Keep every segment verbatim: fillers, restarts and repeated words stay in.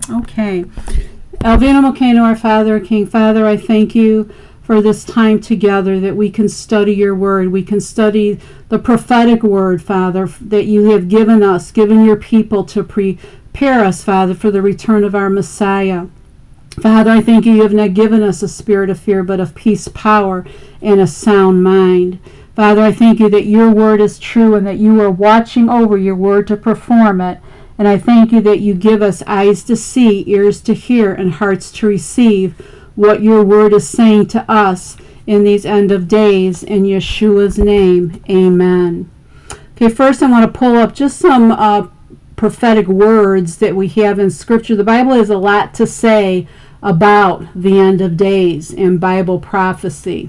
Okay. Alvina Mokano, our Father, King Father, I thank you for this time together that we can study your word. We can study the prophetic word, Father, that you have given us, given your people to prepare us, Father, for the return of our Messiah. Father, I thank you, you have not given us a spirit of fear, but of peace, power, and a sound mind. Father, I thank you that your word is true and that you are watching over your word to perform it. And I thank you that you give us eyes to see, ears to hear, and hearts to receive what your word is saying to us in these end of days. In Yeshua's name, amen. Okay, first I want to pull up just some uh, prophetic words that we have in Scripture. The Bible has a lot to say about the end of days and Bible prophecy.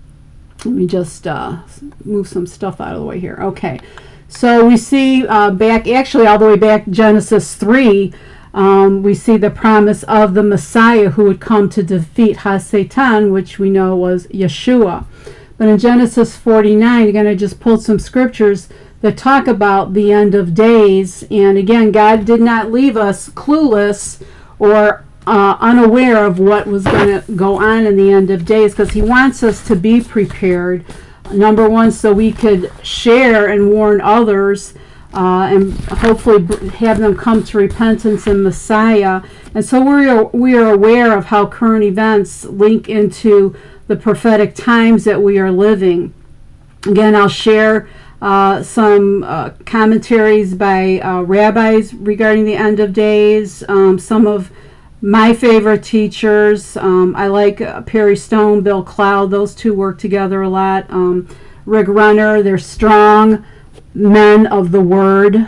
Let me just uh, move some stuff out of the way here. Okay. So we see uh, back, actually all the way back Genesis three, um, we see the promise of the Messiah who would come to defeat Ha-Satan, which we know was Yeshua. But in Genesis forty-nine, again, I just pulled some scriptures that talk about the end of days. And again, God did not leave us clueless or uh, unaware of what was going to go on in the end of days, because he wants us to be prepared. Number one, so we could share and warn others uh, and hopefully have them come to repentance in Messiah. And so we are, we are aware of how current events link into the prophetic times that we are living. Again, I'll share uh, some uh, commentaries by uh, rabbis regarding the end of days, um, some of my favorite teachers. um, I like uh, Perry Stone, Bill Cloud. Those two work together a lot. Um, Rick Renner, they're strong men of the Word,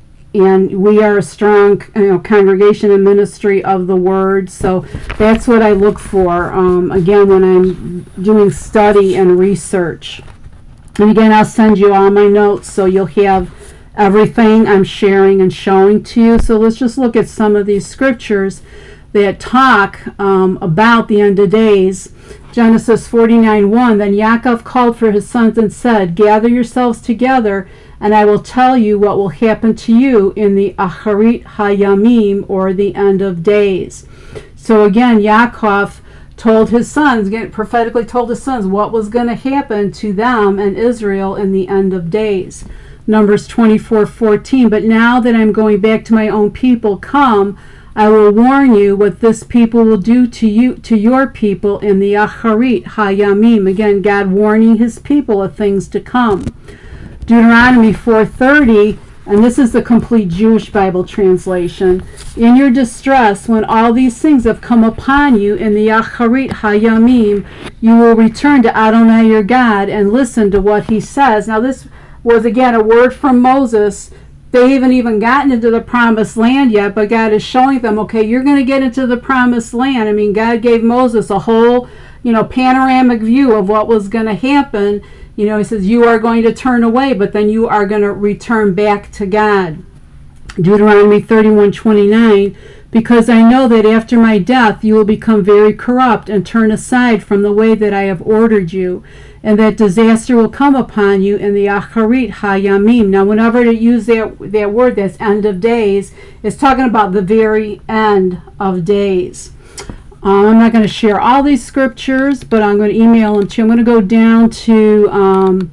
and we are a strong, you know, congregation and ministry of the Word. So that's what I look for, um, again, when I'm doing study and research. And again, I'll send you all my notes so you'll have everything I'm sharing and showing to you. So let's just look at some of these scriptures that talk um, about the end of days. Genesis forty-nine one, then Yaakov called for his sons and said, gather yourselves together, and I will tell you what will happen to you in the Acharit Hayamim, or the end of days. So again, Yaakov told his sons, again, prophetically told his sons what was going to happen to them and Israel in the end of days. Numbers twenty-four fourteen, but now that I'm going back to my own people, come, I will warn you what this people will do to you, to your people in the Acharit Hayamim. Again, God warning his people of things to come. Deuteronomy four thirty, and this is the complete Jewish Bible translation. In your distress, when all these things have come upon you in the Acharit Hayamim, you will return to Adonai your God and listen to what he says. Now this was again a word from Moses. They haven't even gotten into the promised land yet, but God is showing them, okay, you're going to get into the promised land. I mean, God gave Moses a whole, you know, panoramic view of what was going to happen. You know, he says, you are going to turn away, but then you are going to return back to God. Deuteronomy thirty-one twenty-nine, because I know that after my death you will become very corrupt and turn aside from the way that I have ordered you, and that disaster will come upon you in the Acharit Hayamim. Now, whenever you use that, that word, that's end of days, it's talking about the very end of days. Um, I'm not going to share all these scriptures, but I'm going to email them to you. I'm going to go down to um,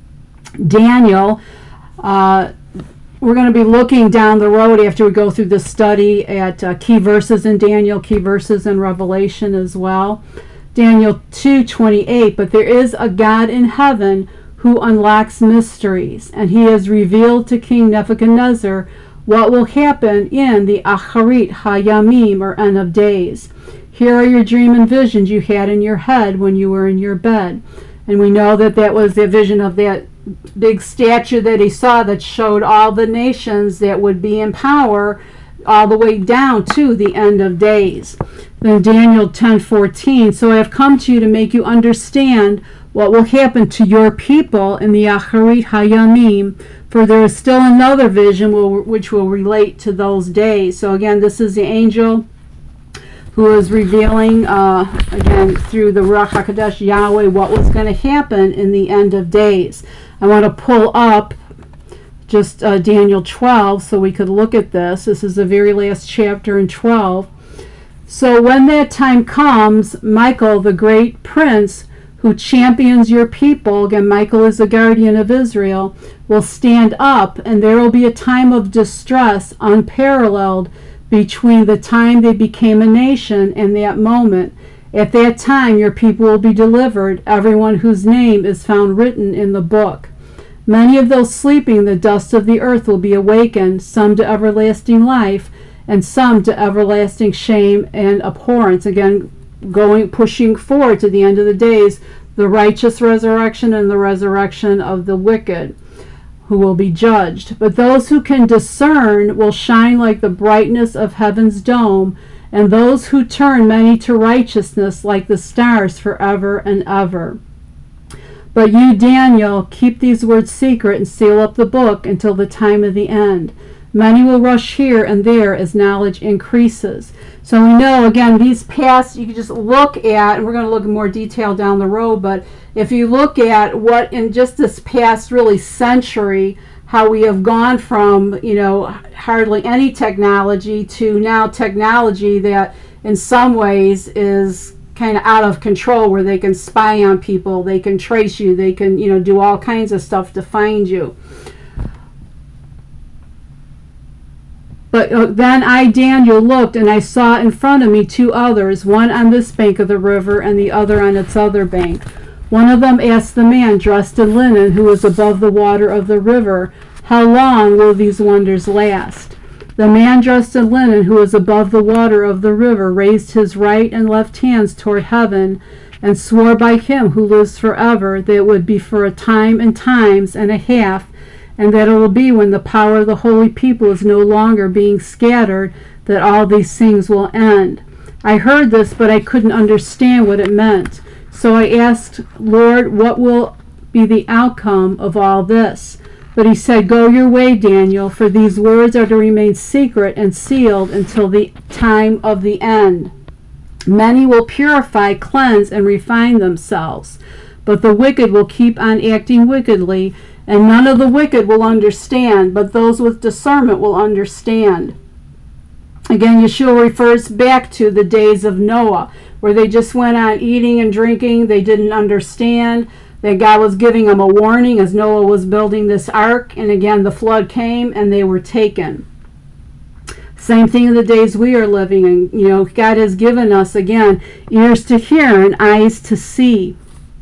Daniel. Uh, we're going to be looking down the road after we go through the study at uh, key verses in Daniel, key verses in Revelation as well. Daniel two twenty-eight, but there is a God in heaven who unlocks mysteries, and he has revealed to King Nebuchadnezzar what will happen in the Acharit Hayamim, or end of days. Here are your dream and visions you had in your head when you were in your bed. And we know that that was the vision of that big statue that he saw that showed all the nations that would be in power all the way down to the end of days. Then Daniel ten fourteen, so I have come to you to make you understand what will happen to your people in the Acharit Hayamim, for there is still another vision will, which will relate to those days. So again, this is the angel who is revealing, uh, again, through the Ruach HaKodesh Yahweh, what was going to happen in the end of days. I want to pull up just uh, Daniel twelve so we could look at this. This is the very last chapter in twelve. So when that time comes, Michael, the great prince who champions your people, again, Michael is the guardian of Israel, will stand up, and there will be a time of distress unparalleled between the time they became a nation and that moment. At that time, your people will be delivered, everyone whose name is found written in the book. Many of those sleeping in the dust of the earth will be awakened, some to everlasting life, and some to everlasting shame and abhorrence. Again, going, pushing forward to the end of the days, the righteous resurrection and the resurrection of the wicked, who will be judged. But those who can discern will shine like the brightness of heaven's dome, and those who turn many to righteousness like the stars forever and ever. But you, Daniel, keep these words secret and seal up the book until the time of the end. Many will rush here and there as knowledge increases. So we know, again, these past, you can just look at, and we're going to look in more detail down the road, but if you look at what in just this past really century, how we have gone from, you know, hardly any technology to now technology that in some ways is kind of out of control, where they can spy on people, they can trace you, they can, you know, do all kinds of stuff to find you. But uh, then I, Daniel, looked, and I saw in front of me two others, one on this bank of the river and the other on its other bank. One of them asked the man dressed in linen who was above the water of the river, "How long will these wonders last?" The man dressed in linen who was above the water of the river raised his right and left hands toward heaven and swore by him who lives forever that it would be for a time and times and a half, and that it will be when the power of the holy people is no longer being scattered, that all these things will end. I heard this, but I couldn't understand what it meant. So I asked, Lord, what will be the outcome of all this? But he said, go your way, Daniel, for these words are to remain secret and sealed until the time of the end. Many will purify, cleanse, and refine themselves, but the wicked will keep on acting wickedly, and none of the wicked will understand, but those with discernment will understand. Again, Yeshua refers back to the days of Noah, where they just went on eating and drinking. They didn't understand that God was giving them a warning as Noah was building this ark. And again, the flood came and they were taken. Same thing in the days we are living in. You know, God has given us, again, ears to hear and eyes to see.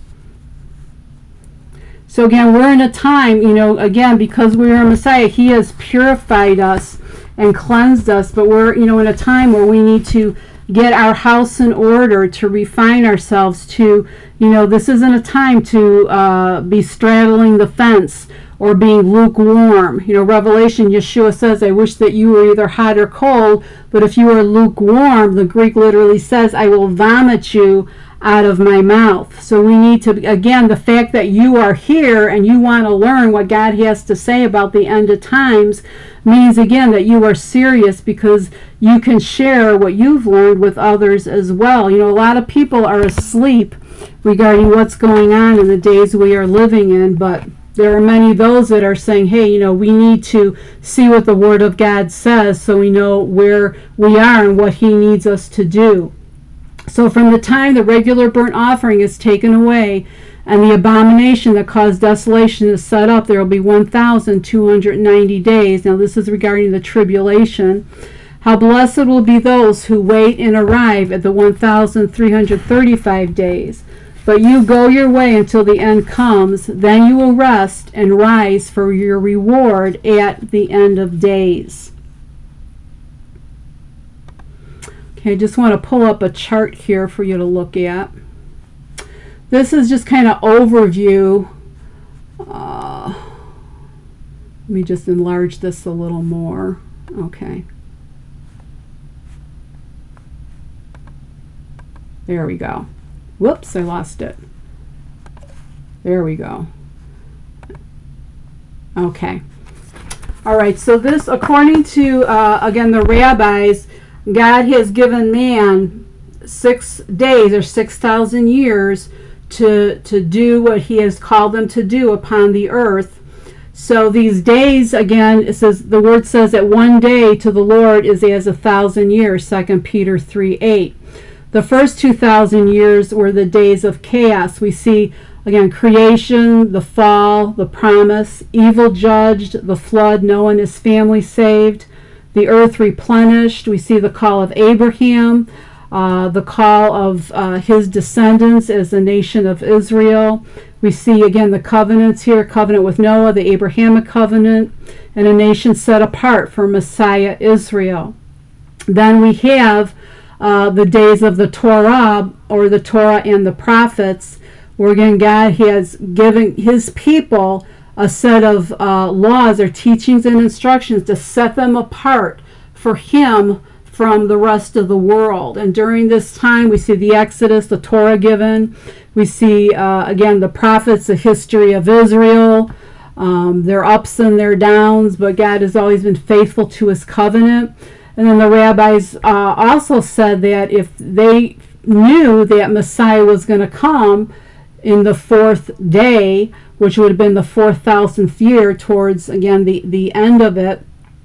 So again, we're in a time, you know, again, because we are a Messiah, he has purified us and cleansed us, but we're, you know, in a time where we need to get our house in order, to refine ourselves, to, you know, this isn't a time to uh, be straddling the fence or being lukewarm. You know, Revelation, Yeshua says, I wish that you were either hot or cold, but if you are lukewarm, the Greek literally says, I will vomit you out of my mouth. So we need to, again, the fact that you are here and you want to learn what God has to say about the end of times means, again, that you are serious, because you can share what you've learned with others as well. You know, a lot of people are asleep regarding what's going on in the days we are living in, but there are many of those that are saying, hey, you know, we need to see what the Word of God says so we know where we are and what he needs us to do. So from the time the regular burnt offering is taken away and the abomination that caused desolation is set up, there will be one thousand two hundred ninety days. Now this is regarding the tribulation. How blessed will be those who wait and arrive at the one thousand three hundred thirty-five days. But you go your way until the end comes, then you will rest and rise for your reward at the end of days. Okay, I just want to pull up a chart here for you to look at. This is just kind of overview. Uh, let me just enlarge this a little more. Okay. There we go. Whoops, I lost it. There we go. Okay. All right, so this, according to, uh, again, the rabbis, God has given man six days or six thousand years to, to do what he has called them to do upon the earth. So these days, again, it says the word says that one day to the Lord is as a thousand years, Second Peter three eight. The first two thousand years were the days of chaos. We see, again, creation, the fall, the promise, evil judged, the flood, Noah and his family saved, the earth replenished. We see the call of Abraham, uh, the call of uh, his descendants as the nation of Israel. We see, again, the covenants here, covenant with Noah, the Abrahamic covenant, and a nation set apart for Messiah Israel. Then we have uh, the days of the Torah, or the Torah and the prophets, where again God has given his people a set of uh, laws or teachings and instructions to set them apart for him from the rest of the world. And during this time we see the Exodus, the Torah given. We see uh, again the prophets, the history of Israel, um, their ups and their downs, but God has always been faithful to his covenant. And then the rabbis uh, also said that if they knew that Messiah was going to come in the fourth day, which would have been the four thousandth year, towards, again, the, the end of it,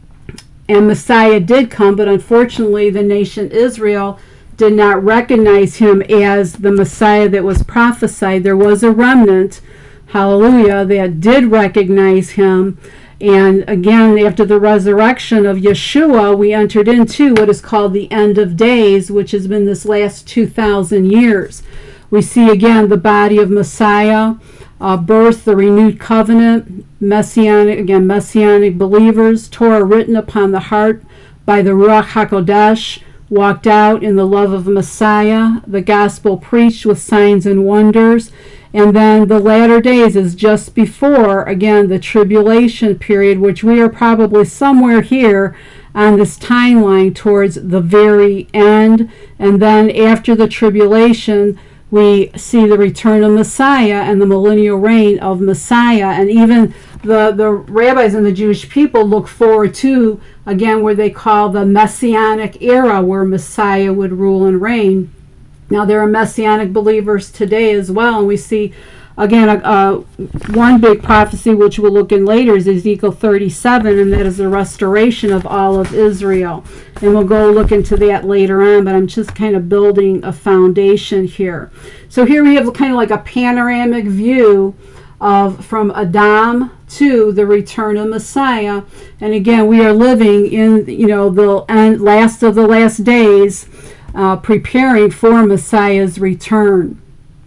and Messiah did come, but unfortunately the nation Israel did not recognize him as the Messiah that was prophesied. There was a remnant, hallelujah, that did recognize him. And again, after the resurrection of Yeshua, we entered into what is called the end of days, which has been this last two thousand years. We see again the body of Messiah, uh, birth, the renewed covenant, messianic, again, messianic believers, Torah written upon the heart by the Ruach HaKodesh, walked out in the love of Messiah, the gospel preached with signs and wonders. And then the latter days is just before, again, the tribulation period, which we are probably somewhere here on this timeline towards the very end. And then after the tribulation, we see the return of Messiah and the millennial reign of Messiah. And even the, the rabbis and the Jewish people look forward to, again, where they call the Messianic era, where Messiah would rule and reign. Now, there are Messianic believers today as well, and we see, again, uh, one big prophecy, which we'll look in later, is Ezekiel thirty-seven, and that is the restoration of all of Israel. And we'll go look into that later on, but I'm just kind of building a foundation here. So here we have kind of like a panoramic view of from Adam to the return of Messiah. And again, we are living in, you know, the end, last of the last days, Uh, preparing for Messiah's return.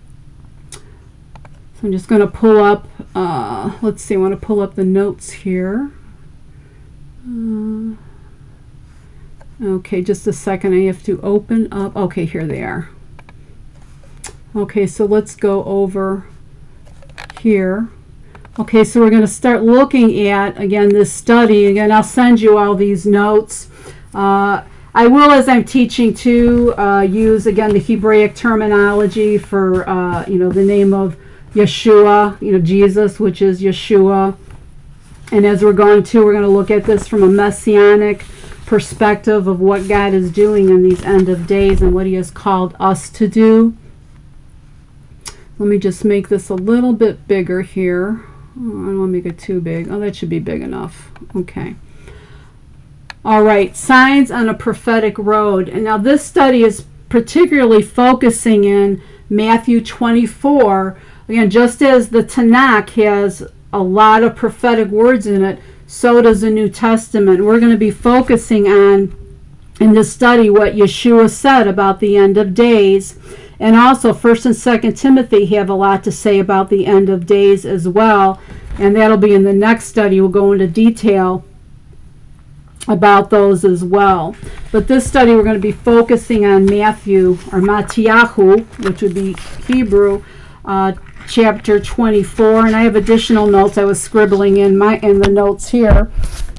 So I'm just going to pull up, uh, let's see, I want to pull up the notes here. Uh, okay, just a second. I have to open up. Okay, here they are. Okay, so let's go over here. Okay, so we're going to start looking at, again, this study. Again, I'll send you all these notes. Uh, I will, as I'm teaching, too, uh, use, again, the Hebraic terminology for, uh, you know, the name of Yeshua, you know, Jesus, which is Yeshua. And as we're going to, we're going to look at this from a messianic perspective of what God is doing in these end of days and what he has called us to do. Let me just make this a little bit bigger here. Oh, I don't want to make it too big. Oh, that should be big enough. Okay. All right, signs on a prophetic road. And now this study is particularly focusing in Matthew twenty-four. Again, just as the Tanakh has a lot of prophetic words in it, so does the New Testament. We're going to be focusing on, in this study, what Yeshua said about the end of days. And also, First and Second Timothy have a lot to say about the end of days as well. And that'll be in the next study. We'll go into detail about those as well. But this study, we're going to be focusing on Matthew, or Mattiyahu, which would be Hebrew, uh, chapter twenty-four. And I have additional notes I was scribbling in my in the notes here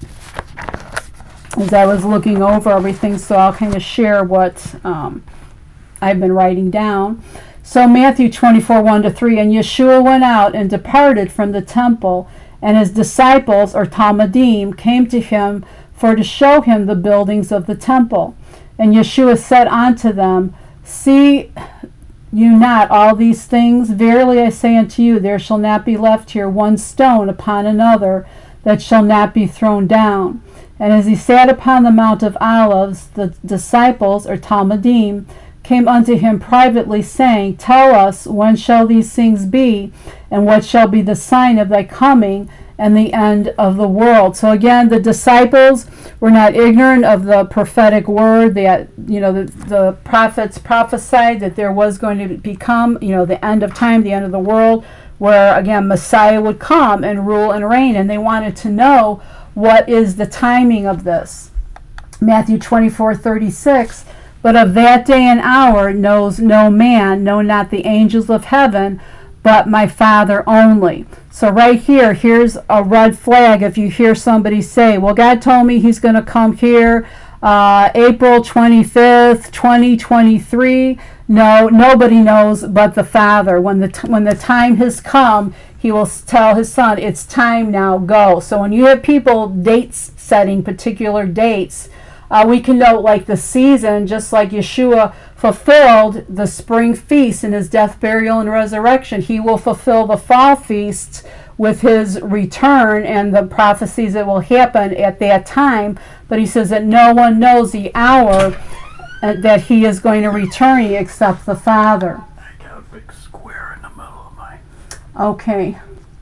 as I was looking over everything, so I'll kind of share what um, I've been writing down. So Matthew twenty-four, one to three, and Yeshua went out and departed from the temple, and his disciples, or Talmudim, came to him for to show him the buildings of the temple. And Yeshua said unto them, See you not all these things? Verily I say unto you, there shall not be left here one stone upon another that shall not be thrown down. And as he sat upon the Mount of Olives, the disciples, or Talmudim, came unto him privately, saying, Tell us, when shall these things be, and what shall be the sign of thy coming and the end of the world? So again, the disciples were not ignorant of the prophetic word that, you know, the, the prophets prophesied that there was going to become, you know, the end of time, the end of the world, where again Messiah would come and rule and reign, and they wanted to know what is the timing of this. Matthew twenty-four thirty-six, but of that day and hour knows no man, no, not the angels of heaven, but my Father only. So right here, here's a red flag if you hear somebody say, well, God told me he's going to come here uh, April twenty-fifth, twenty twenty-three. No, nobody knows but the Father. When the, t- when the time has come, he will tell his son, it's time now, go. So when you have people dates setting particular dates, uh, we can note like the season, just like Yeshua fulfilled the spring feast in his death, burial, and resurrection. He will fulfill the fall feasts with his return and the prophecies that will happen at that time. But he says that no one knows the hour uh, that he is going to return except the Father. I got a big square in the middle of my... Okay.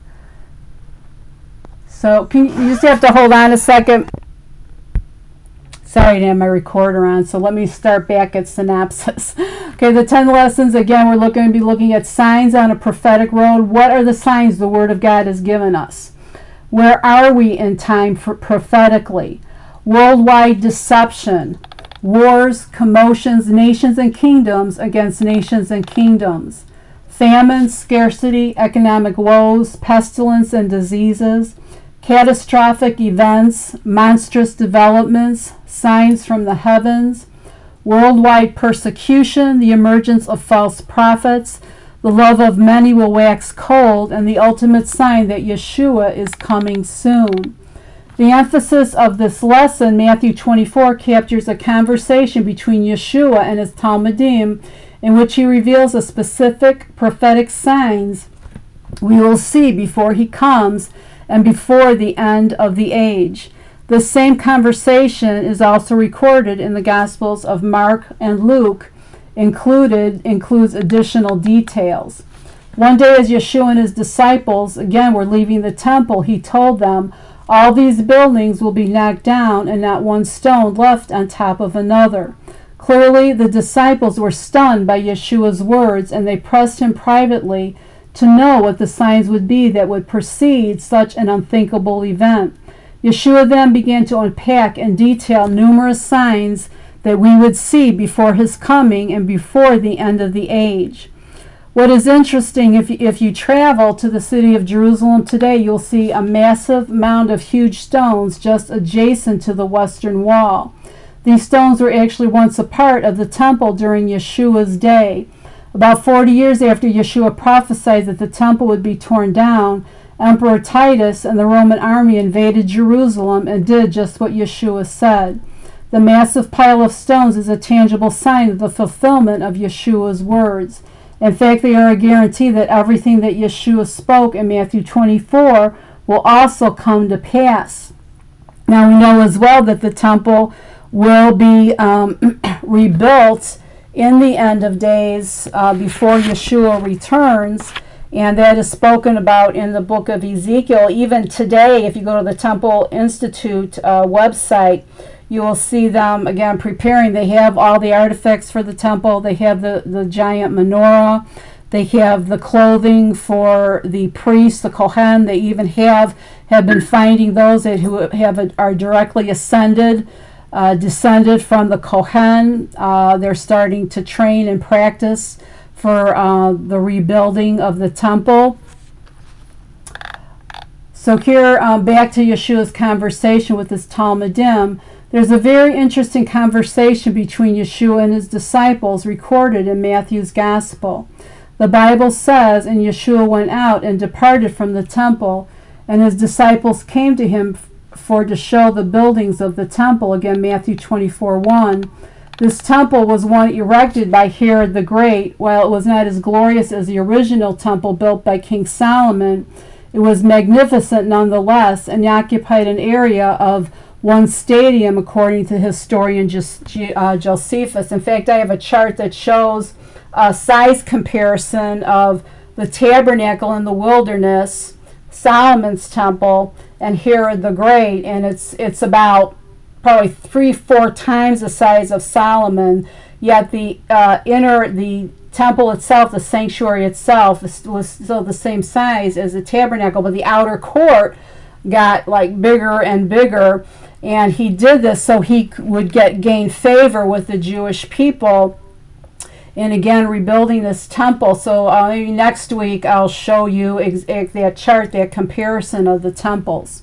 So can you, you just have to hold on a second. Sorry, I didn't have my recorder on, so let me start back at synopsis. Okay, the ten lessons, again, we're looking to be looking at signs on a prophetic road. What are the signs the Word of God has given us? Where are we in time for prophetically? Worldwide deception, wars, commotions, nations and kingdoms against nations and kingdoms, famine, scarcity, economic woes, pestilence and diseases, catastrophic events, monstrous developments, signs from the heavens, worldwide persecution, the emergence of false prophets, the love of many will wax cold, and the ultimate sign that Yeshua is coming soon. The emphasis of this lesson, Matthew twenty-four, captures a conversation between Yeshua and his Talmudim, in which he reveals a specific prophetic signs we will see before he comes and before the end of the age. The same conversation is also recorded in the Gospels of Mark and Luke. Included includes additional details. One day as Yeshua and his disciples, again, were leaving the temple, he told them, all these buildings will be knocked down and not one stone left on top of another. Clearly, the disciples were stunned by Yeshua's words, and they pressed him privately to know what the signs would be that would precede such an unthinkable event. Yeshua then began to unpack and detail numerous signs that we would see before his coming and before the end of the age. What is interesting, if you, if you travel to the city of Jerusalem today, you'll see a massive mound of huge stones just adjacent to the western wall. These stones were actually once a part of the temple during Yeshua's day. About forty years after Yeshua prophesied that the temple would be torn down, Emperor Titus and the Roman army invaded Jerusalem and did just what Yeshua said. The massive pile of stones is a tangible sign of the fulfillment of Yeshua's words. In fact, they are a guarantee that everything that Yeshua spoke in Matthew twenty-four will also come to pass. Now we know as well that the temple will be um, rebuilt in the end of days uh, before Yeshua returns, and that is spoken about in the book of Ezekiel. Even today, if you go to the Temple Institute uh, website, you will see them, again, preparing. They have all the artifacts for the temple. They have the, the giant menorah. They have the clothing for the priests, the Kohen. They even have, have been finding those that who have are directly ascended, uh, descended from the Kohen. Uh, they're starting to train and practice for uh, the rebuilding of the temple. So here, um, back to Yeshua's conversation with his Talmudim. There's a very interesting conversation between Yeshua and his disciples recorded in Matthew's Gospel. The Bible says, and Yeshua went out and departed from the temple, and his disciples came to him for to show the buildings of the temple. Again, Matthew twenty-four one. This temple was one erected by Herod the Great. While it was not as glorious as the original temple built by King Solomon, it was magnificent nonetheless and occupied an area of one stadium, according to historian uh, Josephus. In fact, I have a chart that shows a size comparison of the tabernacle in the wilderness, Solomon's temple, and Herod the Great, and it's it's about probably three, four times the size of Solomon. Yet the uh, inner, the temple itself, the sanctuary itself, was still the same size as the tabernacle, but the outer court got like bigger and bigger. And he did this so he would get gain favor with the Jewish people. And again, rebuilding this temple. So uh, maybe next week I'll show you ex- ex- that chart, that comparison of the temples.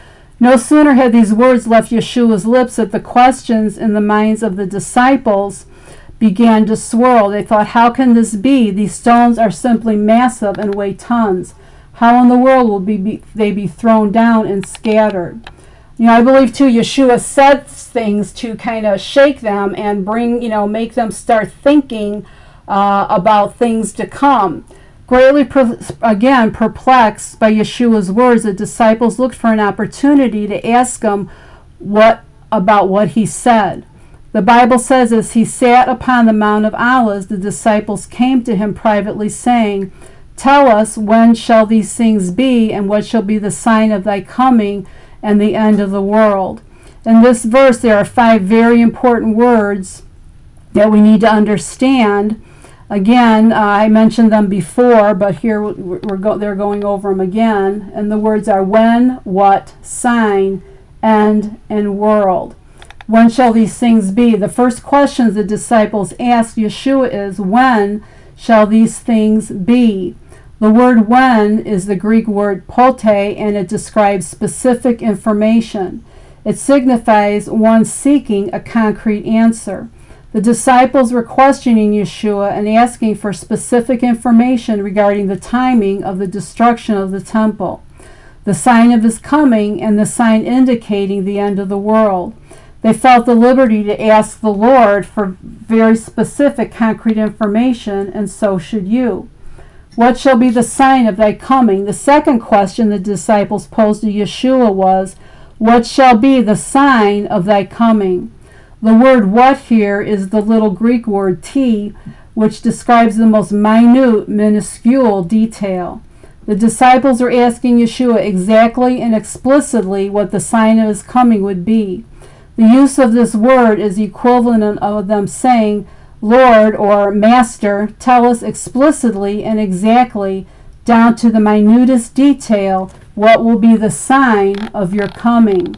No sooner had these words left Yeshua's lips that the questions in the minds of the disciples began to swirl. They thought, how can this be? These stones are simply massive and weigh tons. How in the world will be, be, they be thrown down and scattered? You know, I believe too, Yeshua said things to kind of shake them and bring, you know, make them start thinking uh, about things to come. Greatly, per, again, perplexed by Yeshua's words, the disciples looked for an opportunity to ask him what about what he said. The Bible says, as he sat upon the Mount of Olives, the disciples came to him privately, saying, tell us, when shall these things be, and what shall be the sign of thy coming and the end of the world? In this verse, there are five very important words that we need to understand. Again, uh, I mentioned them before, but here we're go- they're going over them again. And the words are when, what, sign, end, and world. When shall these things be? The first questions the disciples asked Yeshua is, when shall these things be? The word when is the Greek word pote, and it describes specific information. It signifies one seeking a concrete answer. The disciples were questioning Yeshua and asking for specific information regarding the timing of the destruction of the temple, the sign of his coming, and the sign indicating the end of the world. They felt the liberty to ask the Lord for very specific, concrete information, and so should you. What shall be the sign of thy coming? The second question the disciples posed to Yeshua was, what shall be the sign of thy coming? The word what here is the little Greek word t, which describes the most minute, minuscule detail. The disciples are asking Yeshua exactly and explicitly what the sign of his coming would be. The use of this word is the equivalent of them saying, Lord or Master, tell us explicitly and exactly, down to the minutest detail, what will be the sign of your coming.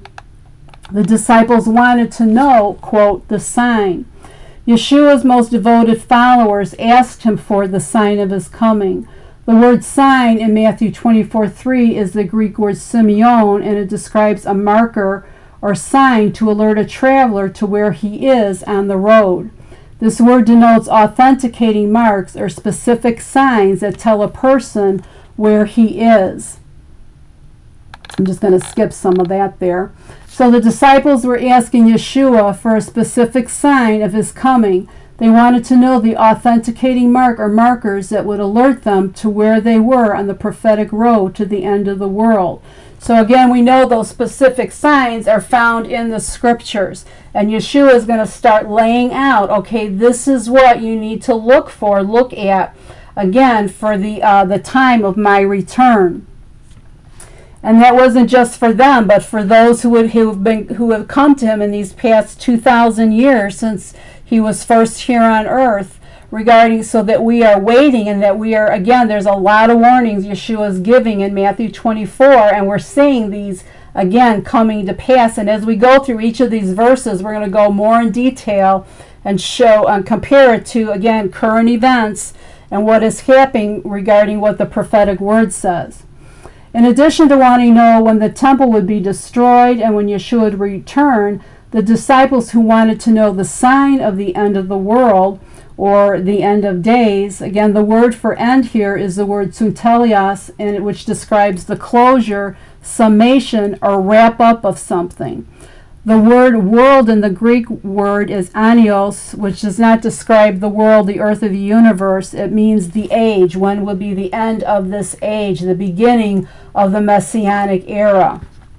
The disciples wanted to know, quote, the sign. Yeshua's most devoted followers asked him for the sign of his coming. The word sign in Matthew twenty-four three is the Greek word simeon, and it describes a marker or sign to alert a traveler to where he is on the road. This word denotes authenticating marks or specific signs that tell a person where he is. I'm just going to skip some of that there. So the disciples were asking Yeshua for a specific sign of his coming. They wanted to know the authenticating mark or markers that would alert them to where they were on the prophetic road to the end of the world. So again, we know those specific signs are found in the scriptures. And Yeshua is going to start laying out, okay, this is what you need to look for, look at, again, for the uh, the time of my return. And that wasn't just for them, but for those who would who have been who have come to him in these past two thousand years since he was first here on earth, regarding so that we are waiting and that we are, again, there's a lot of warnings Yeshua is giving in Matthew twenty-four, and we're seeing these again coming to pass. And as we go through each of these verses, we're going to go more in detail and show and compare it to, again, current events and what is happening regarding what the prophetic word says. In addition to wanting to know when the temple would be destroyed and when Yeshua would return, the disciples who wanted to know the sign of the end of the world or the end of days, again, the word for end here is the word suntelios, and which describes the closure, summation, or wrap up of something. The word world in the Greek word is anios, which does not describe the world, the earth, or the universe. It means the age. When will be the end of this age, the beginning of the Messianic era.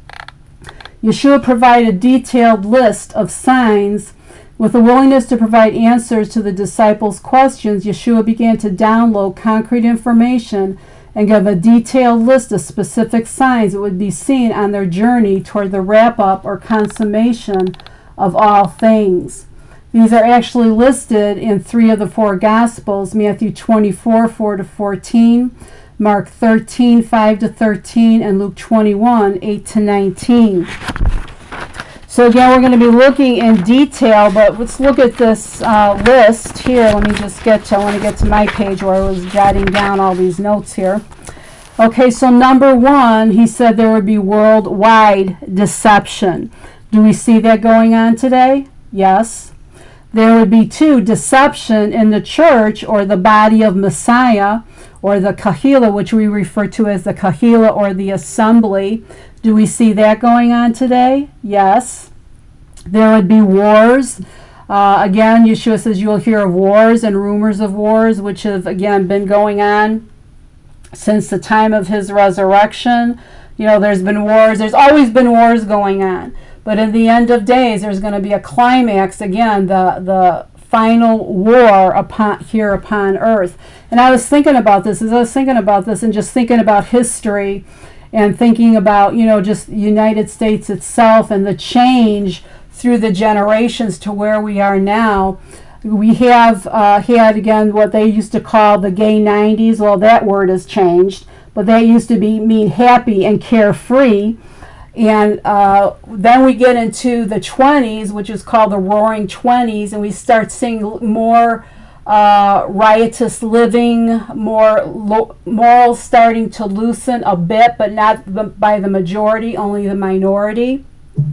Yeshua provided a detailed list of signs. With a willingness to provide answers to the disciples' questions, Yeshua began to download concrete information and give a detailed list of specific signs that would be seen on their journey toward the wrap-up or consummation of all things. These are actually listed in three of the four Gospels, Matthew twenty-four, four to fourteen, Mark thirteen, five to thirteen, and Luke twenty-one, eight to nineteen. So again, we're going to be looking in detail, but let's look at this uh, list here. Let me just get to, I want to get to my page where I was jotting down all these notes here. Okay, so number one, he said there would be worldwide deception. Do we see that going on today? Yes. There would be two, deception in the church or the body of Messiah, or the kahila, which we refer to as the kahila or the assembly. Do we see that going on today? Yes. There would be wars. Uh, again, Yeshua says you will hear of wars and rumors of wars, which have, again, been going on since the time of his resurrection. You know, there's been wars. There's always been wars going on. But in the end of days, there's going to be a climax, again, the the final war upon here upon earth. And I was thinking about this, as I was thinking about this and just thinking about history and thinking about, you know, just the United States itself and the change through the generations to where we are now. We have uh, had, again, what they used to call the gay nineties. Well, that word has changed, but that used to be mean happy and carefree. And uh, then we get into the twenties, which is called the Roaring Twenties, and we start seeing more uh, riotous living, more lo- morals starting to loosen a bit, but not by the majority, only the minority.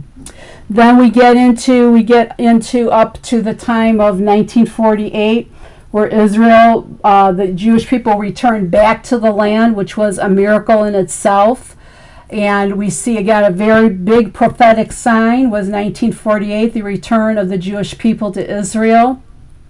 Then we get into we get into up to the time of nineteen forty-eight, where Israel, uh, the Jewish people, returned back to the land, which was a miracle in itself. And we see again a very big prophetic sign was nineteen forty-eight, the return of the Jewish people to Israel.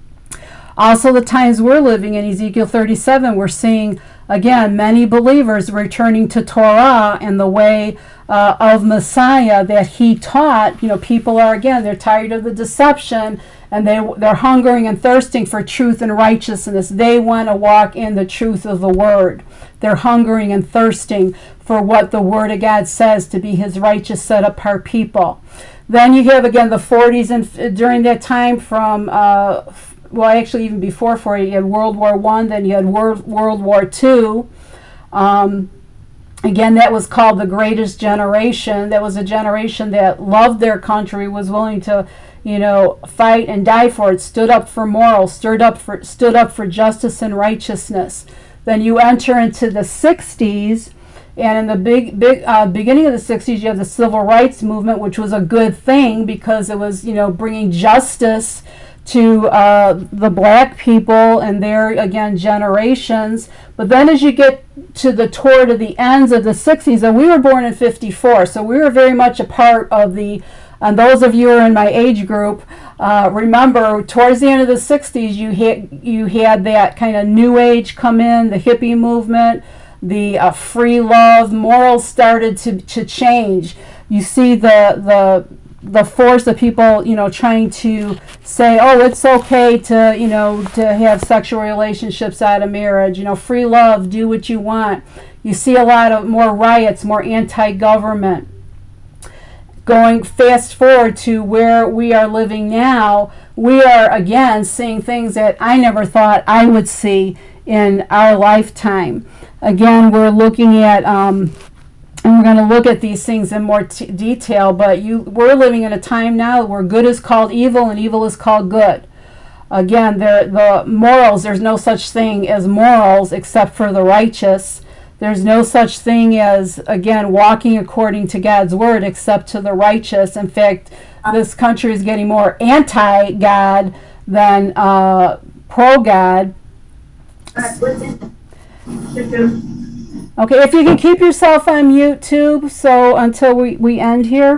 Also, the times we're living in, Ezekiel thirty-seven, we're seeing again many believers returning to Torah and the way uh, of Messiah that he taught. You know, people are again they're tired of the deception, and they they're hungering and thirsting for truth and righteousness. They want to walk in the truth of the Word. They're hungering and thirsting for what the Word of God says to be His righteous, set apart people. Then you have again the forties, and during that time from uh, well, actually even before forty, you had World War One. Then you had World World War Two. Um, again, that was called the Greatest Generation. That was a generation that loved their country, was willing to, you know, fight and die for it, stood up for morals, stood up for stood up for justice and righteousness. Then you enter into the sixties, and in the big, big uh, beginning of the sixties, you have the Civil Rights Movement, which was a good thing because it was, you know, bringing justice to uh, the black people and their, again, generations. But then as you get to the toward of the ends of the sixties, and we were born in fifty-four, so we were very much a part of the, and those of you who are in my age group, uh, remember, towards the end of the sixties, you had, you had that kind of new age come in, the hippie movement, the uh, free love, morals started to, to change. You see the the the force of people, you know, trying to say, oh, it's okay to, you know, to have sexual relationships out of marriage, you know, free love, do what you want. You see a lot of more riots, more anti-government. Going fast forward to where we are living now, we are again seeing things that I never thought I would see in our lifetime. Again, we're looking at, um, and we're going to look at these things in more t- detail, but you, we're living in a time now where good is called evil and evil is called good. Again, there, the morals, there's no such thing as morals except for the righteous. There's no such thing as, again, walking according to God's word except to the righteous. In fact, this country is getting more anti-God than uh, pro-God. Okay, if you can keep yourself on mute too, so until we, we end here.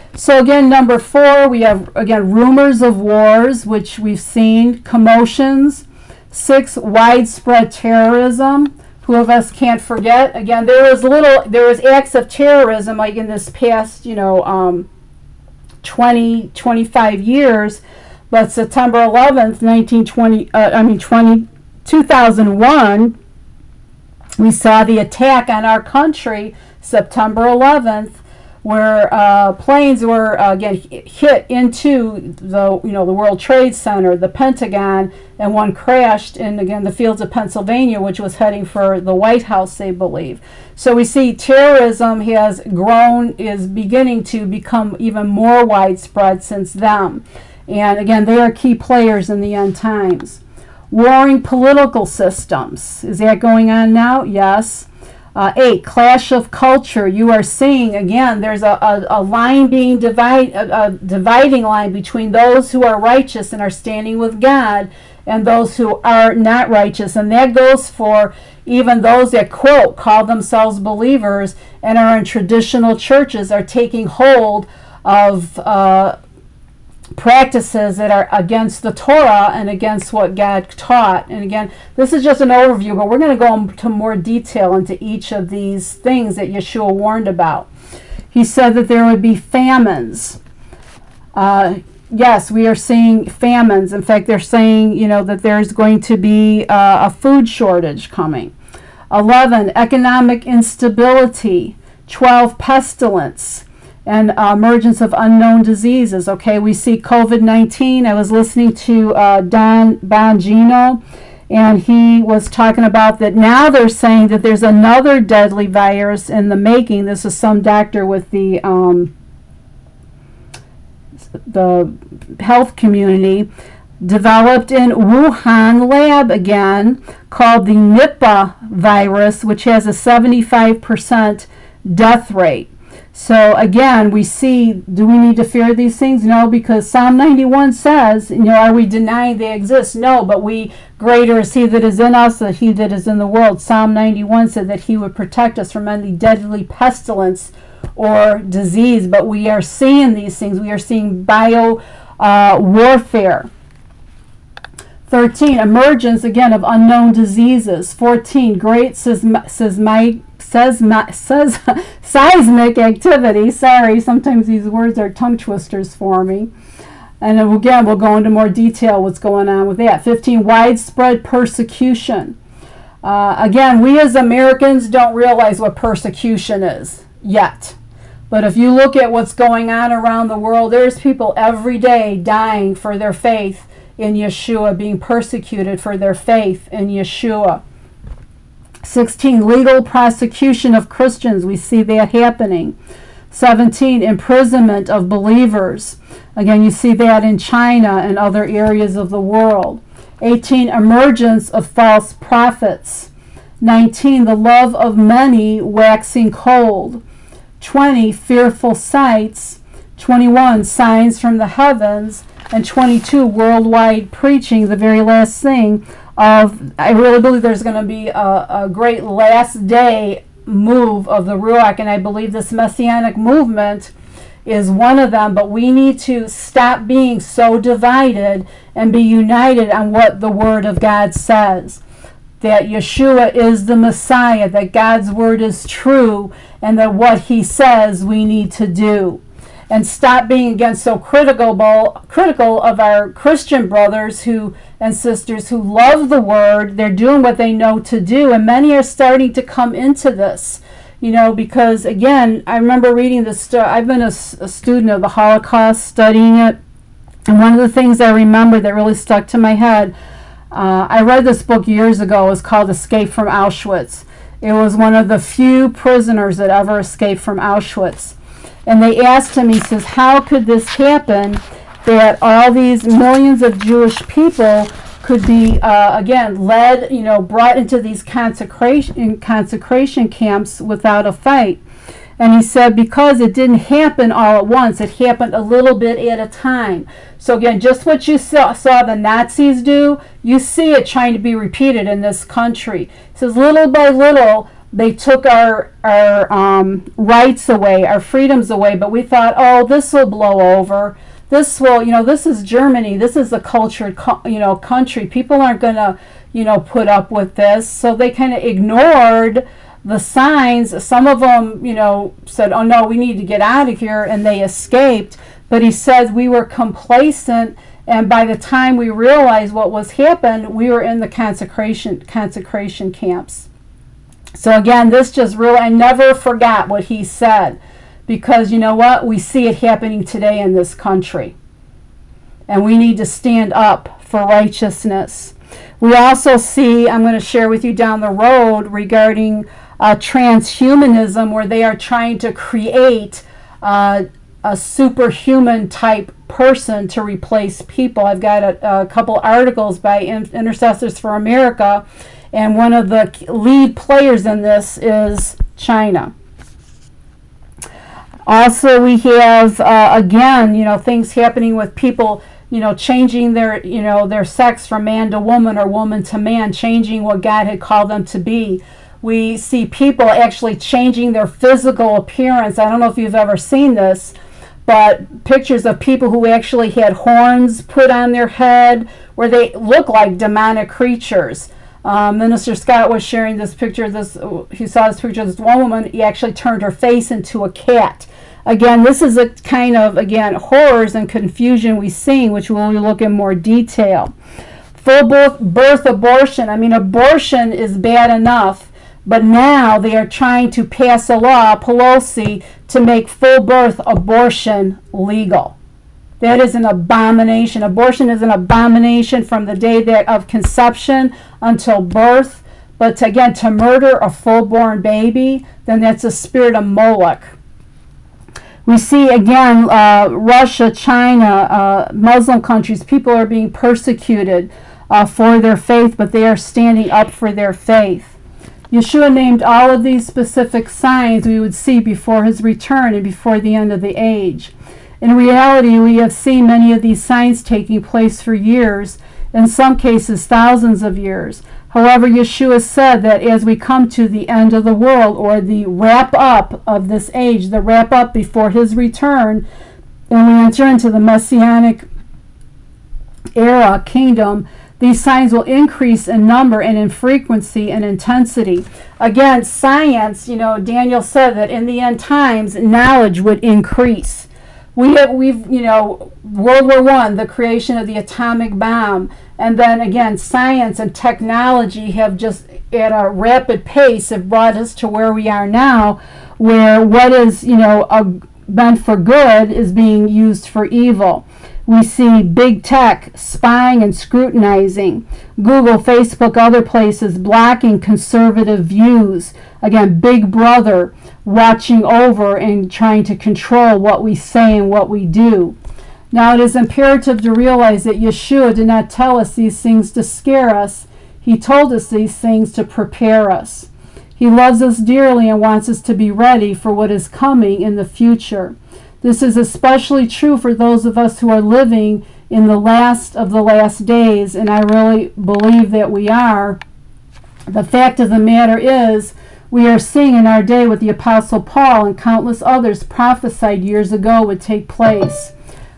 So again, number four, we have, again, rumors of wars, which we've seen, commotions. Six, widespread terrorism. Who of us can't forget? Again, there was little, there was acts of terrorism like in this past, you know, um, twenty, twenty-five years, but September eleventh, nineteen twenty, uh, I mean, twenty, two thousand one, we saw the attack on our country, September eleventh, where uh, planes were uh, again hit into the you know the World Trade Center, the Pentagon, and one crashed in again the fields of Pennsylvania, which was heading for the White House, they believe. So we see terrorism has grown, is beginning to become even more widespread since then. And again, they are key players in the end times. Warring political systems. Is that going on now? Yes. Uh, eight, clash of culture. You are seeing, again, there's a, a, a line being divide, a, a dividing line between those who are righteous and are standing with God and those who are not righteous. And that goes for even those that, quote, call themselves believers and are in traditional churches, are taking hold of uh, practices that are against the Torah and against what God taught. And again, this is just an overview, but we're going to go into more detail into each of these things that Yeshua warned about. He said that there would be famines. Uh, yes, we are seeing famines. In fact, they're saying, you know, that there's going to be uh, a food shortage coming. eleven, economic instability. twelve, pestilence and uh, emergence of unknown diseases. Okay, we see covid nineteen. I was listening to uh, Don Bongino, and he was talking about that now they're saying that there's another deadly virus in the making. This is some doctor with the um, the health community, developed in Wuhan lab again, called the Nipah virus, which has a seventy-five percent death rate. So again, we see, do we need to fear these things? No, because Psalm ninety-one says, you know, are we denying they exist? No, but we, greater is he that is in us than he that is in the world. Psalm ninety-one said that he would protect us from any deadly pestilence or disease, but we are seeing these things. We are seeing bio uh, warfare. thirteen, emergence, again, of unknown diseases. fourteen, great seismic, seismic, seismic activity. Sorry, sometimes these words are tongue twisters for me. And again, we'll go into more detail what's going on with that. fifteen, widespread persecution. Uh, again, we as Americans don't realize what persecution is yet. But if you look at what's going on around the world, there's people every day dying for their faith in Yeshua, being persecuted for their faith in Yeshua. sixteen, legal prosecution of Christians. We see that happening. seventeen, imprisonment of believers. Again, you see that in China and other areas of the world. eighteen, emergence of false prophets. nineteen, the love of many waxing cold. twenty, fearful sights. twenty-one, signs from the heavens. And twenty-two, worldwide preaching, the very last thing of, I really believe there's going to be a, a great last day move of the Ruach, and I believe this Messianic movement is one of them, but we need to stop being so divided and be united on what the Word of God says. That Yeshua is the Messiah, that God's Word is true, and that what He says we need to do. And stop being, again, so critical critical of our Christian brothers who and sisters who love the Word. They're doing what they know to do, and many are starting to come into this. You know, because, again, I remember reading this. Stu- I've been a, a student of the Holocaust, studying it, and one of the things I remember that really stuck to my head, uh, I read this book years ago. It was called Escape from Auschwitz. It was one of the few prisoners that ever escaped from Auschwitz. And they asked him, he says, how could this happen that all these millions of Jewish people could be, uh, again, led, you know, brought into these consecration, consecration camps without a fight? And he said, because it didn't happen all at once. It happened a little bit at a time. So again, just what you saw, saw the Nazis do, you see it trying to be repeated in this country. He says, little by little, they took our our um, rights away, our freedoms away, but we thought, oh, this will blow over. This will, you know, this is Germany. This is a cultured, you know, country. People aren't going to, you know, put up with this. So they kind of ignored the signs. Some of them, you know, said, oh, no, we need to get out of here, and they escaped. But he says we were complacent, and by the time we realized what was happened, we were in the consecration consecration camps. So again, this just really, I never forgot what he said, because you know what? We see it happening today in this country. And we need to stand up for righteousness. We also see, I'm going to share with you down the road regarding uh, transhumanism, where they are trying to create uh, a superhuman type person to replace people. I've got a, a couple articles by Intercessors for America, and one of the lead players in this is China. Also, we have, uh, again, you know, things happening with people, you know, changing their, you know, their sex from man to woman or woman to man, changing what God had called them to be. We see people actually changing their physical appearance. I don't know if you've ever seen this, but pictures of people who actually had horns put on their head, where they look like demonic creatures. Um, Minister Scott was sharing this picture. This he saw this picture of this one woman. He actually turned her face into a cat. Again, this is a kind of, again, horrors and confusion we see, which we'll look in more detail. Full birth, birth abortion. I mean, abortion is bad enough, but now they are trying to pass a law, Pelosi, to make full birth abortion legal. That is an abomination. Abortion is an abomination from the day that of conception until birth. But to, again, to murder a full-born baby, then that's a spirit of Moloch. We see, again, uh, Russia, China, uh, Muslim countries, people are being persecuted uh, for their faith, but they are standing up for their faith. Yeshua named all of these specific signs we would see before his return and before the end of the age. In reality, we have seen many of these signs taking place for years, in some cases thousands of years. However, Yeshua said that as we come to the end of the world, or the wrap up of this age, the wrap up before his return, and we enter into the Messianic era, kingdom, these signs will increase in number and in frequency and intensity. Again, science, you know, Daniel said that in the end times, knowledge would increase. We have, we've, you know, World War One, the creation of the atomic bomb, and then again, science and technology have just, at a rapid pace, have brought us to where we are now, where what is, you know, a, meant for good is being used for evil. We see big tech spying and scrutinizing, Google, Facebook, other places blocking conservative views. Again, Big Brother watching over and trying to control what we say and what we do. Now, it is imperative to realize that Yeshua did not tell us these things to scare us. He told us these things to prepare us. He loves us dearly and wants us to be ready for what is coming in the future. This is especially true for those of us who are living in the last of the last days, and I really believe that we are. The fact of the matter is, we are seeing in our day what the Apostle Paul and countless others prophesied years ago would take place.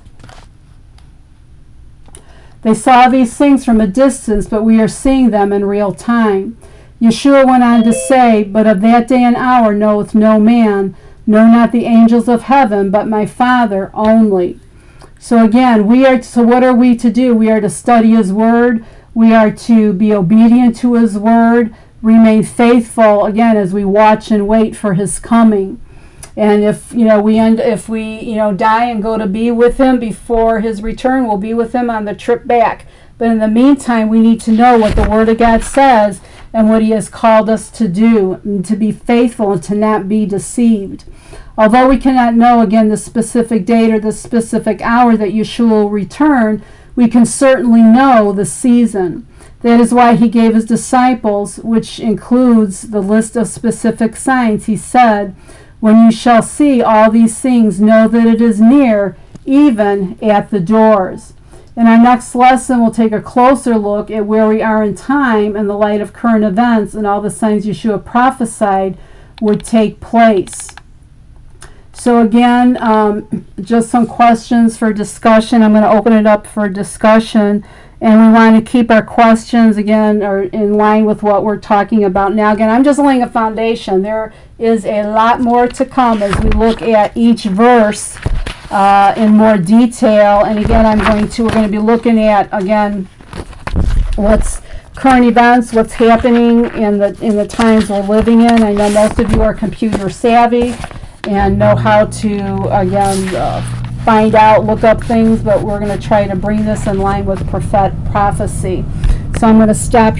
They saw these things from a distance, but we are seeing them in real time. Yeshua went on to say, "But of that day and hour knoweth no man, no, not the angels of heaven, but my Father only." So again, we are. So what are we to do? We are to study his word. We are to be obedient to his word. Remain faithful, again, as we watch and wait for his coming. And if, you know, we end, if we, you know, die and go to be with him before his return, we'll be with him on the trip back. But in the meantime, we need to know what the Word of God says and what he has called us to do, and to be faithful and to not be deceived. Although we cannot know, again, the specific date or the specific hour that Yeshua will return, we can certainly know the season. That is why he gave his disciples, which includes the list of specific signs, he said, "When you shall see all these things, know that it is near, even at the doors." In our next lesson, we'll take a closer look at where we are in time in the light of current events and all the signs Yeshua prophesied would take place. So again, um, just some questions for discussion. I'm going to open it up for discussion. And we want to keep our questions, again, are in line with what we're talking about now. Again, I'm just laying a foundation. There is a lot more to come as we look at each verse uh, in more detail. And again, I'm going to, we're going to be looking at, again, what's current events, what's happening in the in the times we're living in. I know most of you are computer savvy and know how to, again, uh, find out, look up things, but we're going to try to bring this in line with prophet prophecy. So I'm going to stop